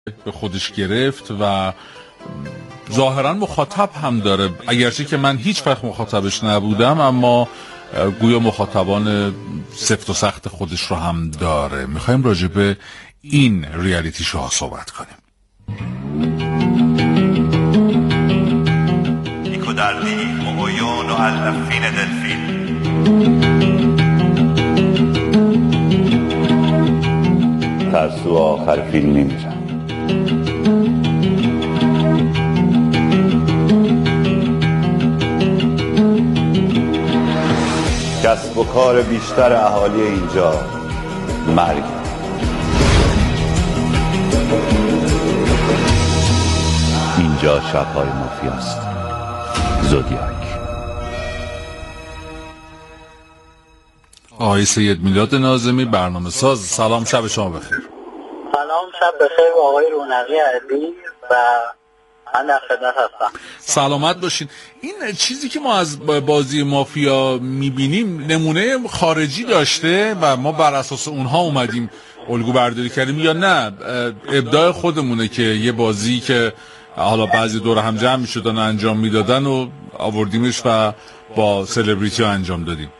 به خودش گرفت و ظاهرا مخاطب هم داره، اگرچه که من هیچ وقت مخاطبش نبودم، اما گویا مخاطبان سفت و سخت خودش رو هم داره. میخوایم راجع به این ریالیتی شوها صحبت کنیم. ایکو دردی مغیون و علفین دلفین، ترسو آخر فیلم میمیرن. کسب و کار بیشتر اهالی اینجا مرگ. اینجا شب‌های مافیاست. زودیاک. آقای سید میلاد ناظمی، برنامه ساز. سلام، شب شما بخیر. سلام، شب بخیر آقای رونقی عزیز و من در خدمت هستم. سلامت باشین. این چیزی که ما از بازی مافیا میبینیم نمونه خارجی داشته و ما بر اساس اونها اومدیم الگو برداری کردیم، یا نه ابداع خودمونه که یه بازی که حالا بعضی دور هم جمع میشدن و انجام میدادن و آوردیمش و با سلبریتی ها انجام دادیم؟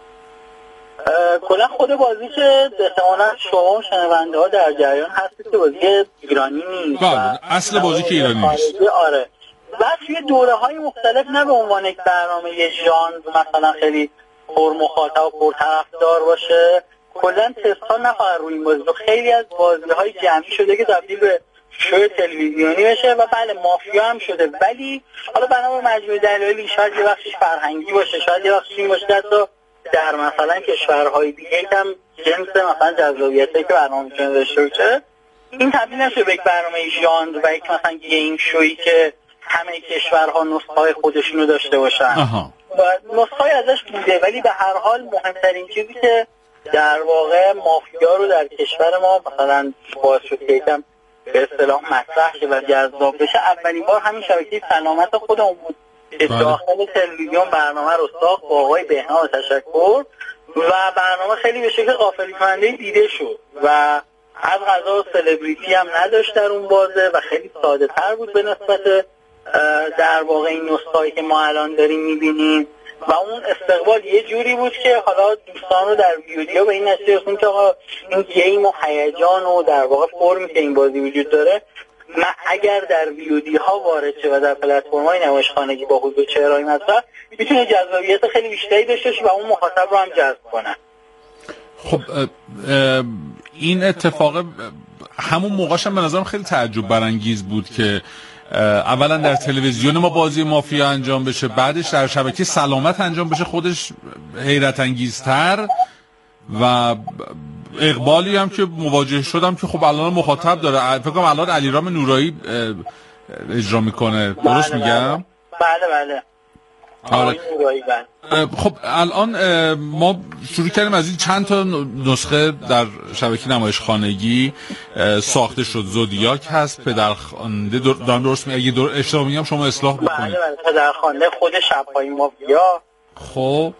کلا خود بازی که احتمالاً شما و شنونده ها در جریان هستید که بازی ایرانی نیست. اصل بازی که ایرانی نیست. آره. بس یه دوره های مختلف، نه به عنوان یک برنامه یه ژانر مثلا خیلی پر مخاطب و پر طرفدار باشه، کلا تست ها نخواهد روی این بازی. خیلی از بازی های جمعی شده که تبدیل به شو تلویزیونی بشه و بله مافیا هم شده، ولی حالا بنا به مجموعه دلایلی شاید یه بخشش فرهنگی باشه، شاید یه بخشش این باشه که در مثلا کشورهای دیگه هم جنس مثلا جذابیتی که برنامه میتونه داشته باشه این تبدیل نشه به یک برنامه ژانر و یک مثلا گیم شویی که همه کشورها نسخه‌های خودشونو داشته باشن. و نسخه‌ای ازش بوده، ولی به هر حال مهمترین چیزی که در واقع مافیا رو در کشور ما مثلا باعث شد که یکم به اصطلاح مطرح شه و جذاب بشه، اولین بار همین شبکه سلامت خودمون بود که داخل تلویزیون برنامه رو ساخت با آقای بهنام تشکر و برنامه خیلی به شکل غافلگیرکننده دیده شد و از قضا سلبریتی هم نداشت در اون بازه و خیلی ساده تر بود به نسبت در واقع این نسخه‌ای که ما الان داریم میبینیم و اون استقبال یه جوری بود که حالا دوستان رو در ویدیو به این نتیجه رسوند که آقا این گیم و هیجان و در واقع فرمی که این بازی وجود داره اگر در ویودی ها وارد شه و در پلتفرم‌های نمایشخانگی با حضور چهره‌های مطرح میتونه جذابیت خیلی بیشتری داشته باشه و اون مخاطب رو هم جذب کنه. خب این اتفاق همون موقعش هم به نظرم خیلی تعجب برانگیز بود که اولا در تلویزیون ما بازی مافیا انجام بشه، بعدش در شبکه سلامت انجام بشه، خودش حیرت انگیزتر و اقبالی هم که مواجه شدم که خب الان مخاطب داره. فکر کنم الان علیرام نورایی اجرا میکنه، درست میگم؟ بله. آره. خب الان ما شروع کردیم از این چند تا نسخه در شبکه نمایشخانگی ساخته شد. زودیاک هست، پدرخوانده، درست میگم؟ اگه اشتباه میگم شما اصلاح بکنید. بله، پدرخوانده، خود شب‌های مافیا. خب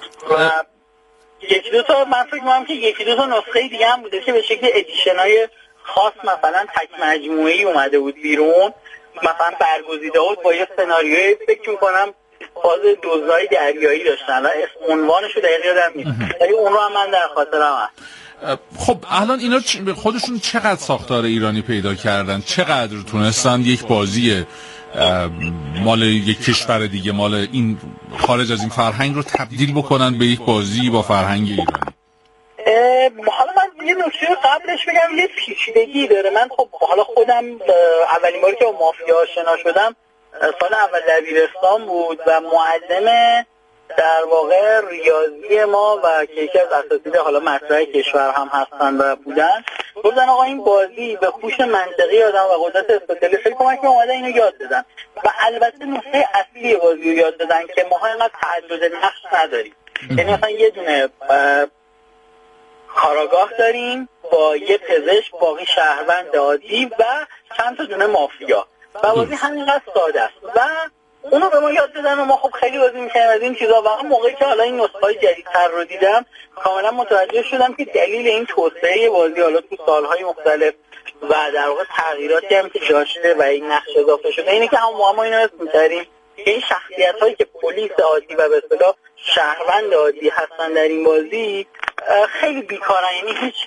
یکی دو تا من فکر می‌کنم که یکی دو تا نسخه دیگه هم بوده که به شکل ادیشن‌های خاص مثلا تک مجموعه‌ای اومده بود بیرون، مثلا برگزیده بود با یه سناریوی فکر می‌کنم فاز دوزای دریایی داشتن و اسم عنوانشو دقیق یادم نیست، ولی اون رو هم من در خاطرم هست. خب الان اینا خودشون چقدر ساختار ایرانی پیدا کردن؟ چقدر تونستن یک بازی مال یک کشور دیگه، مال این خارج از این فرهنگ رو تبدیل بکنن به یک بازی با فرهنگ ایرانی؟ حالا من یه نکته قبلش بگم، یه پیچیدگی داره. من خب حالا خودم اولین باری که با مافیا آشنا شدم سال اول دبیرستان بود و معلم در واقع ریاضی ما و که یکی از اساتید حالا مطرح کشور هم هستن و بودن گفتن آقا این بازی به هوش منطقی آدم و قدرت استدلالی خیلی کمک که اومدن اینو یاد دادن و البته نکته اصلی بازی رو یاد دادن که ما اینقدر تعدد نقش نداریم. یعنی مثلا یه دونه کاراگاه داریم با یه پزشک، باقی شهروند عادی و چند تا دونه مافیا و بازی همینقدر ساده است و اونو به ما یاد دادن و ما خب خیلی بازی می‌کردیم از این چیزا. و موقعی که حالا این نسخه‌های جدیدتر رو دیدم کاملا متوجه شدم که دلیل این توسعه بازی حالا تو سال‌های مختلف و در واقع تغییراتی هم که داشته و این نقش اضافه شده اینه که هم ما اینو اسم می‌ذاریم که این شخصیت‌هایی که پلیس عادی و به اصطلاح شهروند عادی هستن در این بازی خیلی بیکارن، یعنی هیچ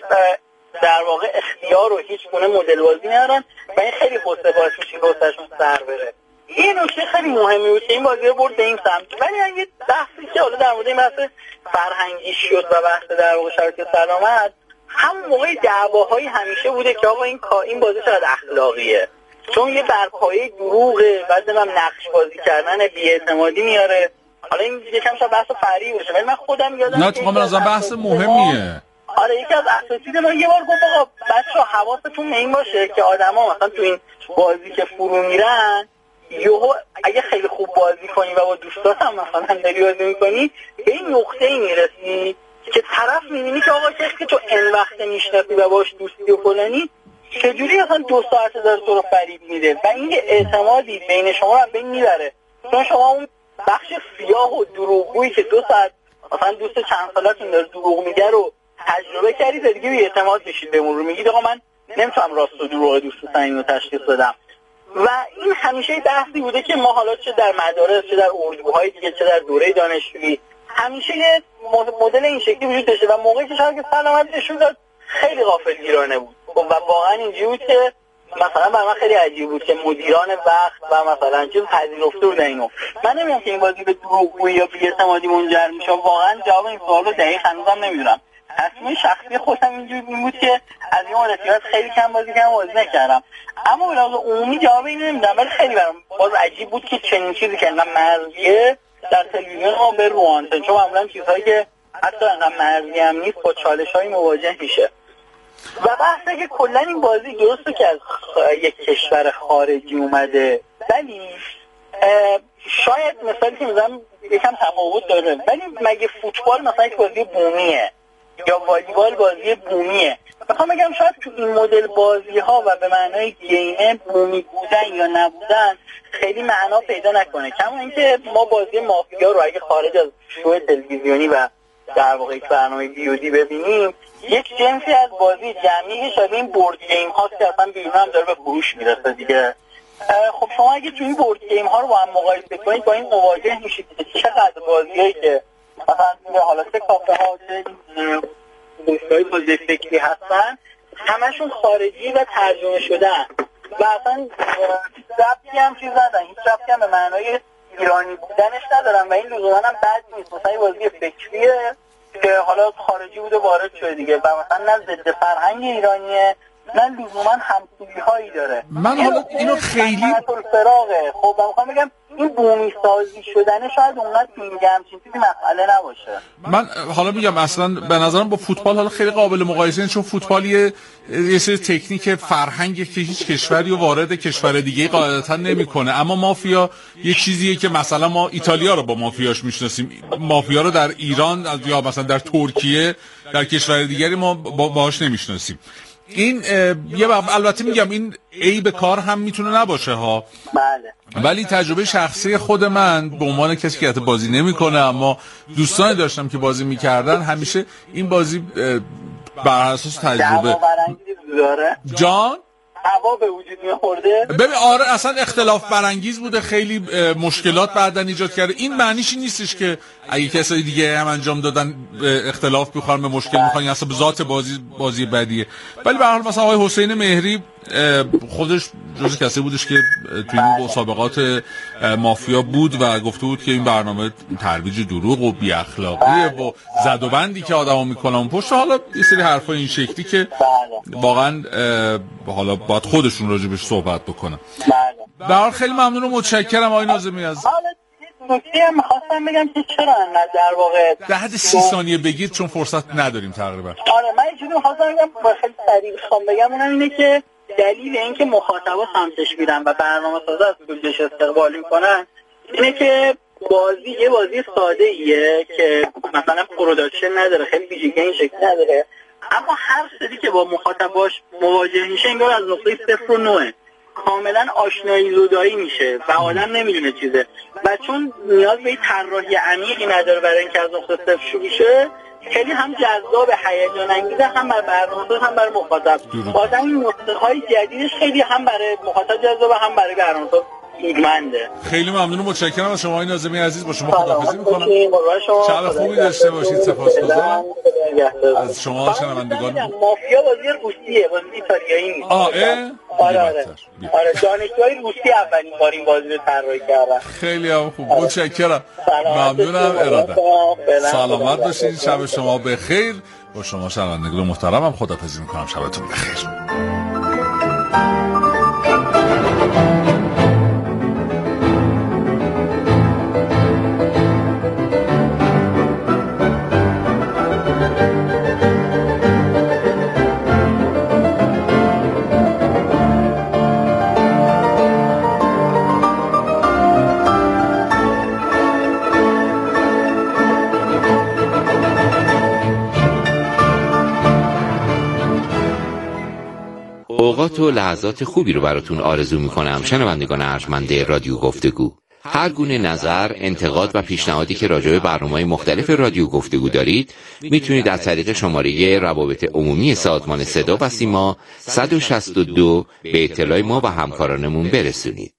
در واقع اختیار و هیچ گونه مدل بازی ندارن و این خیلی حوصله باعث میشه حوصله‌شون سر بره. این نکته خیلی مهمی بود که این بازی رو برد به این سمت. ولی اگه بحثی که حالا در مورد این بحث فرهنگی شد و بحث در واقع شرایط سلامت، همون موقع دعواهایی همیشه بوده که آقا این بازی چقدر اخلاقیه، چون یه برپایه دروغه، بعد هم نقش بازی کردن بی‌اعتمادی میاره. حالا این یکم شاید بحث فرعی باشه ولی من خودم یادم نه تو از بحث مهمیه. آره یکی از اساتید ما یه بار گفت آقا بچه‌ها حواستون به این باشه که آدما مثلا تو این بازی که فرو میرن یهو اگه خیلی خوب بازی کنی و با دوستات هم مثلا داری بازی میکنی به این نقطه‌ای میرسی که طرف میبینی که آقا کسی که تو این وقت میشناسی و باش دوستی و فلانی چجوری اصلا 2 ساعت داره تو رو فریب میده و این اعتمادی بین شما رو بین میبره، چون شما اون بخش سیاه و دروغگویی که 2 ساعت مثلا دوست چند سالتون داره دروغ میگه رو تجربه کردید دیگه بی اعتماد میشید به مرور، میگید آقا من نمیتونم راست و دروغ دوست صمیمی رو تشخیص بدم. و این همیشه بحثی بوده که ما حالا چه در مدارس چه در اردوهای دیگه چه در دوره دانشجویی همیشه یه مدل این شکلی وجود داشته و موقعی که شاید سلامت نشون داد خیلی غافلگیرانه بود و واقعا اینجوری بود که مثلا برای من خیلی عجیب بود که مدیران وقت و مثلا چیز پذیرفته بودن اینو. من نمیدونم که این بازی به دروغگویی یا بی‌اعتمادی منجر میشه، واقعا جواب این سوالو دقیق هنوزم نمیدونم. تصمیم شخصی خودم اینجوری بود که از این مدت خیلی کم بازی نکردم، اما به لحاظ عمومی جواب اینو نمیدونم. ولی خیلی برام باز عجیب بود که چنین چیزی که انقدر مرزیه در تلویزیون ما به روانتن، چون معمولا چیزهایی که حتی انقدر مرزی هم نیست با چالش‌های مواجه میشه. و بحثه که کلا این بازی درسته که از یک کشور خارجی اومده ولی شاید مثالی که میزنم یکم تفاوت داره، ولی مگه فوتبال مثلا یک بازی بومیه یا والیبال بازی بومیه؟ میخوام بگم شاید تو این مدل بازی ها و به معنای گیمه بومی بودن یا نبودن خیلی معنا پیدا نکنه، کما اینکه ما بازی مافیا رو اگه خارج از شو تلویزیونی و در واقع یک برنامه ویودی ببینیم یک جنسی از بازی جمعی شده این بورد گیم هاست که اصلا بیرون هم داره به فروش میرسه دیگه. خب شما اگه تو این بورد گیم ها رو با هم مقایسه کنید با این مواجه میشید که چقدر بازیایی که مثلا حالا چه کافه ها چه دوستای بازی فکری هستن همشون خارجی و ترجمه شدن و اصلا ربطی هم چیز ندارن، هیچ ربطی هم به معنای ایرانی بودنش ندارن و این لزوما هم بد نیست. مثلا بازی فکریه که حالا خارجی بوده وارد شده دیگه و مثلا نه ضد فرهنگ ایرانیه نه لزوما همسویی هایی داره. من حالا اینو خیلی فراغه. خب من میخوام بگم این بومی سازی شدنه شاید اونقدر اینجا همچین چیزی مسئله نباشه. من حالا میگم اصلا به نظرم با فوتبال حالا خیلی قابل مقایسه نیست، چون فوتبال یه سری تکنیک فرهنگی که هیچ کشوری وارد کشور دیگه قاعدتا نمیکنه، اما مافیا یه چیزیه که مثلا ما ایتالیا رو با مافیاش میشناسیم، مافیا رو در ایران یا مثلا در ترکیه در کشور دیگری ما باهاش نمیشناسیم. این البته میگم این عیب کار هم میتونه نباشه ها. بله. ولی تجربه شخصی خود من به عنوان کسی که بازی نمیکنه اما دوستانی داشتم که بازی میکردن، همیشه این بازی بر اساس تجربه جان هوا به وجود می‌آورده. ببین آره اصلا اختلاف برانگیز بوده، خیلی مشکلات بعداً ایجاد کرده. این معنیش نیستش که اگه کسای دیگه هم انجام دادن اختلاف بخورن به مشکل میخوان یا اصلا به ذات بازی بدیه. ولی به هر حال مثلا آقای حسین مهری خودش جزو کسی بودش که توی مسابقات مافیا بود و گفته بود که این برنامه ترویج دروغ و بی اخلاقیه و زد و بندی که آدما میکنن پشت. حالا یه سری حرفای این شکلی که واقعا حالا باید خودشون راجبش صحبت بکنن. به هر حال خیلی ممنون و متشکرم آقای ناظمی. از نکته هم می‌خواستم بگم که چرا انقدر در واقع در حد 30 ثانیه بگید چون فرصت نداریم تقریبا. آره من یه چیزی می‌خواستم بگم خیلی سریع بخوام بگم اونم اینه که دلیل اینکه مخاطبا سمتش میرن و برنامه‌سازا از بودجهش استقبال میکنن اینه که یه بازی ساده ایه که مثلا پروداکشن نداره، خیلی ویژگی این شکلی نداره، اما هر سری که با مخاطباش مواجه میشه انگار از نقطه 0 و 9 کاملا آشنایی زدایی میشه و آدم نمیدونه چیزه و چون نیاز به طراحی عمیقی نداره برای اینکه از نقطه 0 شروع شه خیلی هم جذاب هیجان انگیزه، هم برای برنامه‌ساز هم برای مخاطب. بازم این نسخه‌های جدیدش خیلی هم برای مخاطب جذابه هم برای برنامه‌ساز سودمنده. خیلی ممنون و متشکرم از شما آقای ناظمی عزیز. با شما خداحافظی می‌کنم. شب خوبی داشته باشید. سپاسگزارم از شما شنوندگان. مافیا بازی روسیه، بازی ایتالیایی نیست. آره دانشجوهای روسی اولین بار این بازی رو طراحی کردن. خیلی هم خوب، متشکرم. ممنونم. اراده سلامت باشید. شب شما بخیر. با شما شنوندگان محترمم خداحافظی می‌کنم. شبتون بخیر. اوقات و لحظات خوبی رو براتون آرزو میکنم شنوندگان ارجمند رادیو گفتگو. هر گونه نظر، انتقاد و پیشنهادی که راجع به برنامه‌های مختلف رادیو گفتگو دارید میتونید از طریق شماره روابط عمومی سازمان صدا و سیما 162 به اطلاع ما و همکارانمون برسونید.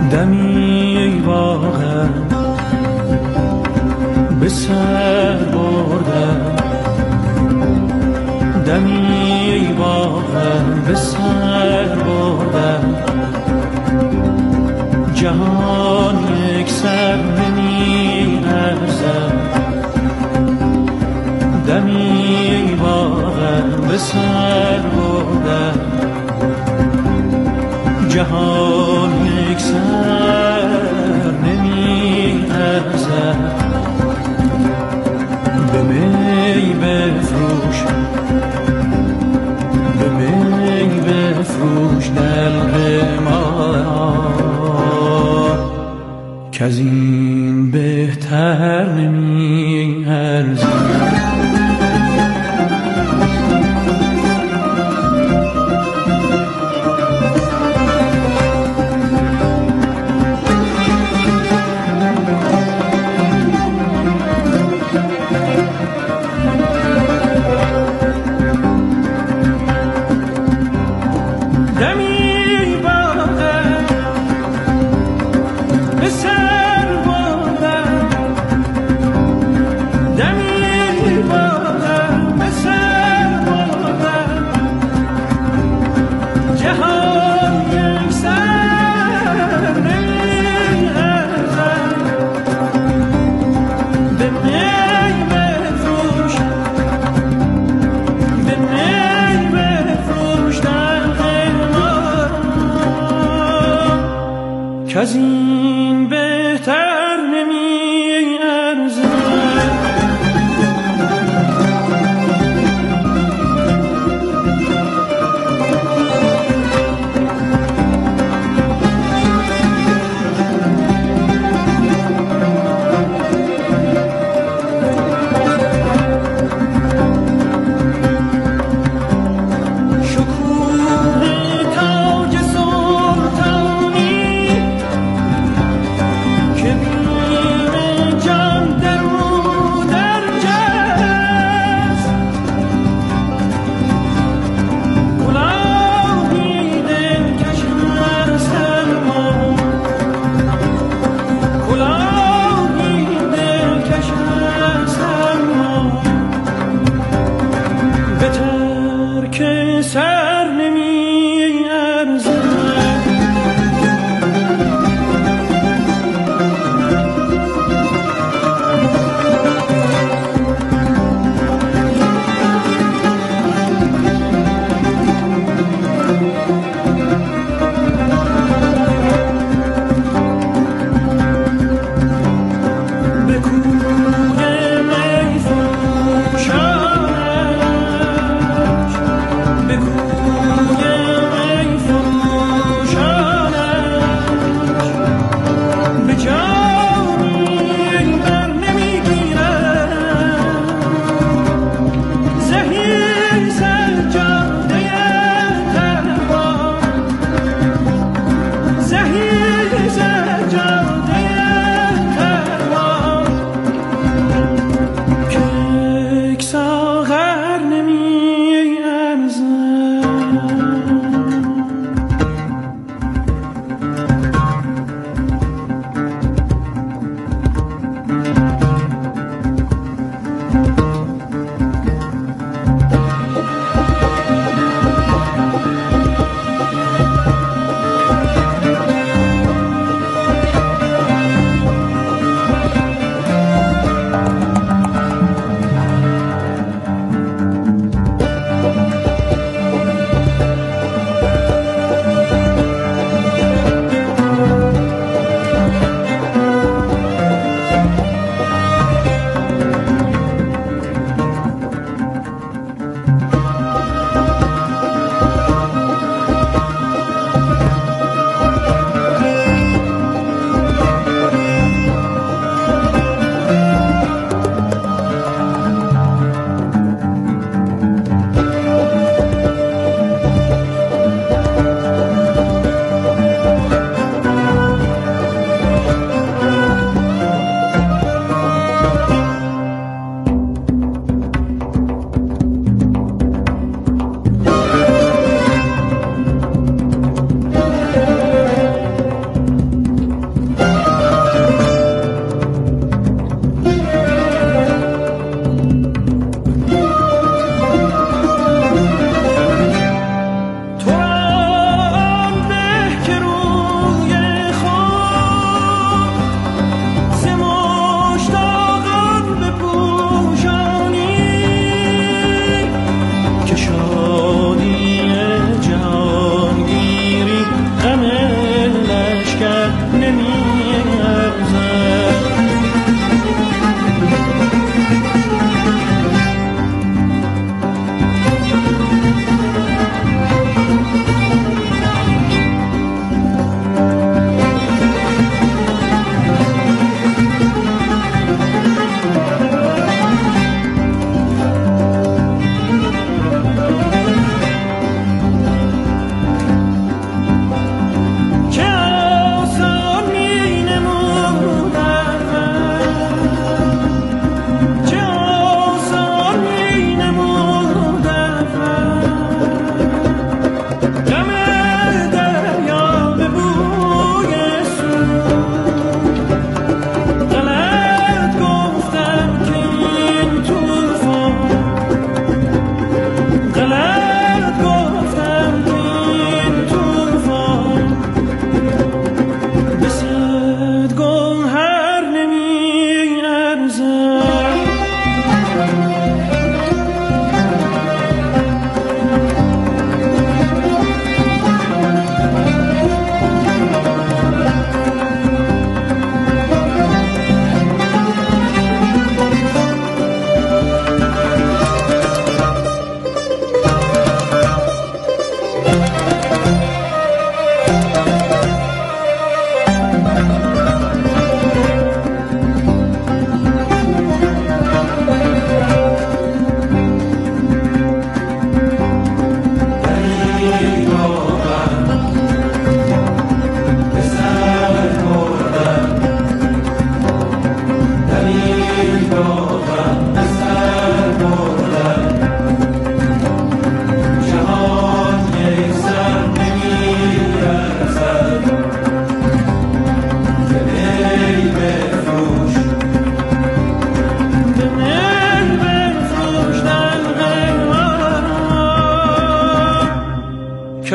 دمی واقع به سر بردم، دمی واقع به سر بردم، جهان یک سر نمی ارزد، دمی واقع به سر بردم، جهان یک سر نمی ارزد، به می بفروش، به می بفروش دلق ما، که از این بهتر نمی ارزد. از این بهتر نمی ارزد.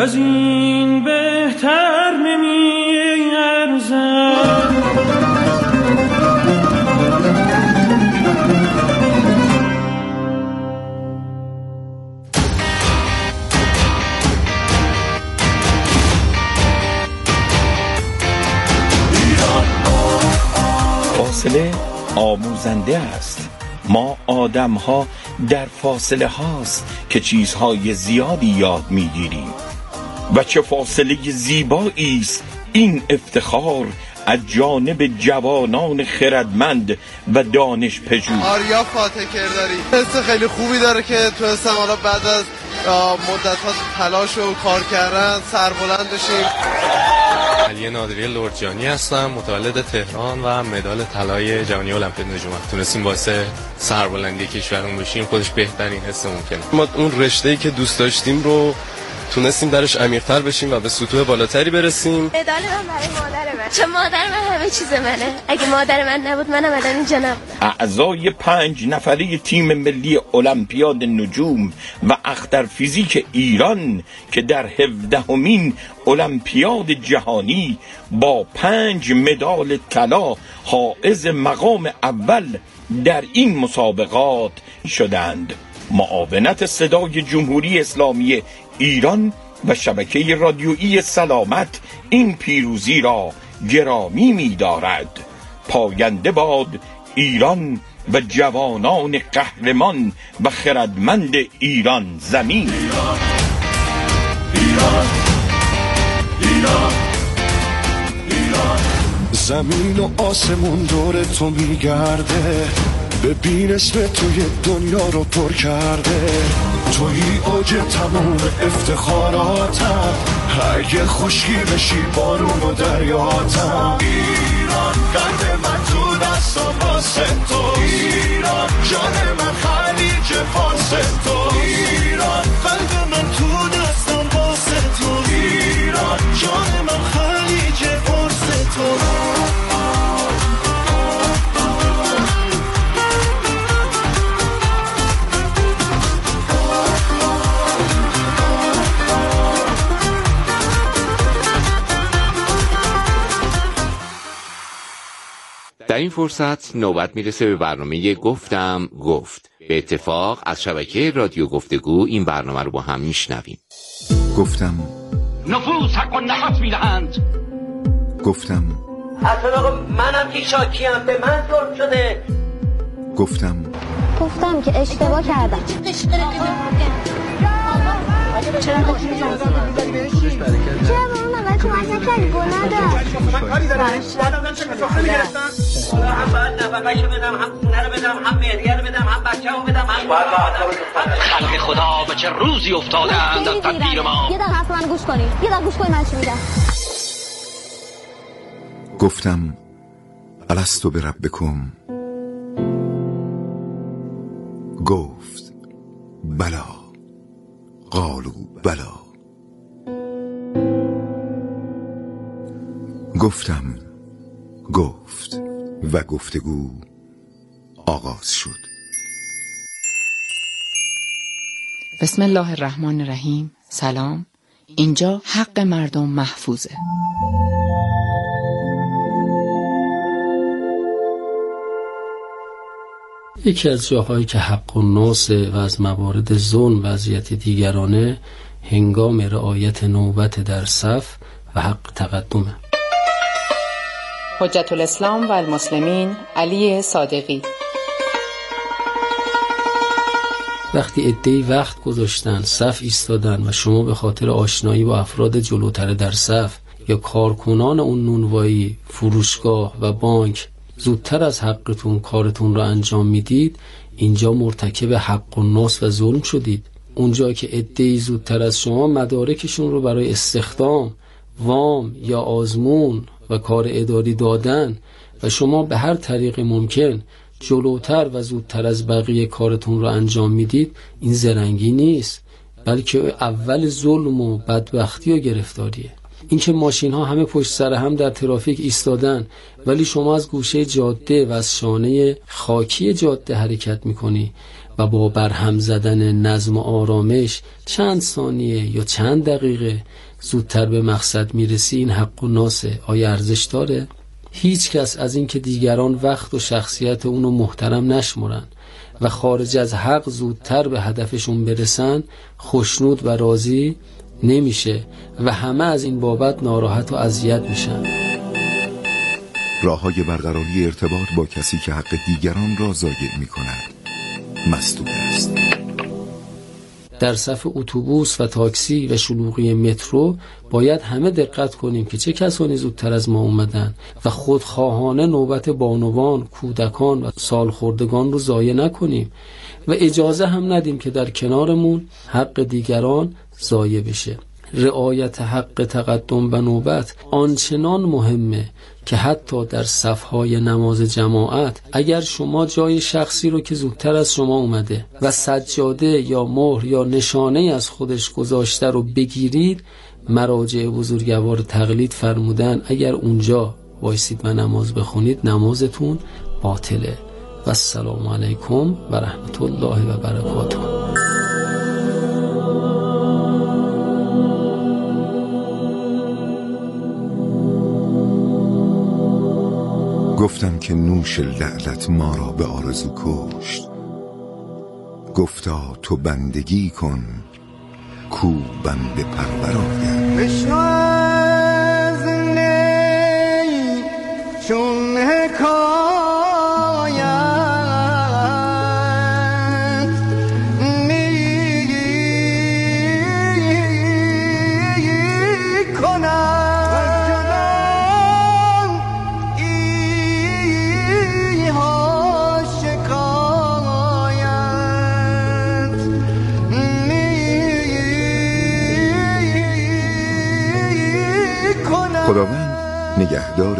از این بهتر نمی ارزد. فاصله آموزنده است. ما آدم ها در فاصله هاست که چیزهای زیادی یاد میگیریم و چه فاصله زیبایی است این افتخار از جانب جوانان خردمند و دانش پژوه. آریا فاتح کرداری حس خیلی خوبی داره که تو استمالا بعد از مدت‌ها تلاش و کار کردن سربلند بشیم. علی نادری لرجانی هستم، متولد تهران و مدال طلای جهانی المپیک نجوم. تونستیم واسه سربلندی کشورمون بشیم، خودش بهترین حس ممکنه. ما اون رشته‌ای که دوست داشتیم رو تونستیم درش عمیق‌تر بشیم و به سطوح بالاتری برسیم. مدال من برای مادر من، چون مادر من همه چیز منه. اگه مادر من نبود منم الان اینجا نبودم. اعضای 5 نفره تیم ملی المپیاد نجوم و اختر فیزیک ایران که در 17مین المپیاد جهانی با 5 مدال طلا حائز مقام اول در این مسابقات شدند. معاونت صدای جمهوری اسلامی ایران و شبکه رادیویی سلامت این پیروزی را گرامی می‌دارد. پاینده باد ایران و جوانان قهرمان و خردمند ایران زمین. ایران، ایران، ایران، ایران. زمین و آسمون دور تو میگرده، ببین اسم توی دنیا رو پر کرده. توی اوج تمام افتخاراتم، اگه خشکی بشی بارون و دریاتم. ایران قلب من تو دستم واسه تو، ایران جان من خلیج فارس تو، ایران قلب من تو دستم واسه تو، ایران جان من خلیج فارس تو. در این فرصت نوبت میرسه به برنامه گفتم گفت. به اتفاق از شبکه رادیو گفتگو این برنامه رو با هم میشنویم. گفتم نفوس حق و نفس میدهند. گفتم اصلا منم که شاکیم، به من ظلم شده. گفتم که اشتباه کردم. چرا با اون اول کمک نکردی؟ گناه داشت. من کاری دارم. من چه کسافه میگرفتم؟ هم باید نفقهشو بدم، هم خونه رو بدم، هم مهریه رو بدم، هم بچه رو بدم، هم خلق خدا به چه روزی افتادند از تقدیر ما. یه دقیقه حرف من گوش کنی، من چی میگم. گفتم الستو بربکم، گفت بلا، قالوا بلا. گفتم گفت و گفتگو آغاز شد. بسم الله الرحمن الرحیم. سلام. اینجا حق مردم محفوظه. یکی از جاهایی که حق الناس و از موارد ظلم وضعیت دیگرانه هنگام رعایت نوبت در صف و حق تقدمه. حجت الاسلام و المسلمین علی صادقی. وقتی عده‌ای وقت گذاشتن صف ایستادن و شما به خاطر آشنایی با افراد جلوتر در صف یا کارکنان اون نونوایی، فروشگاه و بانک زودتر از حقتون کارتون را انجام میدید، اینجا مرتکب حق الناس و ظلم شدید. اونجا که عده‌ای زودتر از شما مدارکشون رو برای استخدام، وام یا آزمون و کار اداری دادن و شما به هر طریق ممکن جلوتر و زودتر از بقیه کارتون رو انجام میدید، این زرنگی نیست، بلکه اول ظلم و بدبختی و گرفتاریه. اینکه ماشین ها همه پشت سر هم در ترافیک ایستادن ولی شما از گوشه جاده و از شانه خاکی جاده حرکت میکنی و با برهم زدن نظم و آرامش چند ثانیه یا چند دقیقه زودتر به مقصد میرسی، این حق و ناسه. آیا ارزش داره؟ هیچ کس از این که دیگران وقت و شخصیت اونو محترم نشمرن و خارج از حق زودتر به هدفشون برسن خوشنود و راضی نمیشه و همه از این بابت ناراحت و اذیت میشن. راه‌های برقراری ارتباط با کسی که حق دیگران را ضایع می‌کند مسدود است. در صف اتوبوس و تاکسی و شلوغی مترو باید همه دقت کنیم که چه کسانی زودتر از ما اومدن و خودخواهانه نوبت بانوان، کودکان و سالخوردگان رو ضایع نکنیم و اجازه هم ندیم که در کنارمون حق دیگران ضایع بشه. رعایت حق تقدم به نوبت آنچنان مهمه که حتی در صفهای نماز جماعت اگر شما جای شخصی رو که زودتر از شما اومده و سجاده یا مهر یا نشانه از خودش گذاشته رو بگیرید، مراجع بزرگوار تقلید فرمودن اگر اونجا وایسید و نماز بخونید نمازتون باطله. و السلام علیکم و رحمت الله و برکاته. گفتم که نوش لعلت ما را به آرزو کشت. گفتا تو بندگی کن کو بنده پرور آید. بشنو از نی چون حکایت می کنم خداوند نگهدار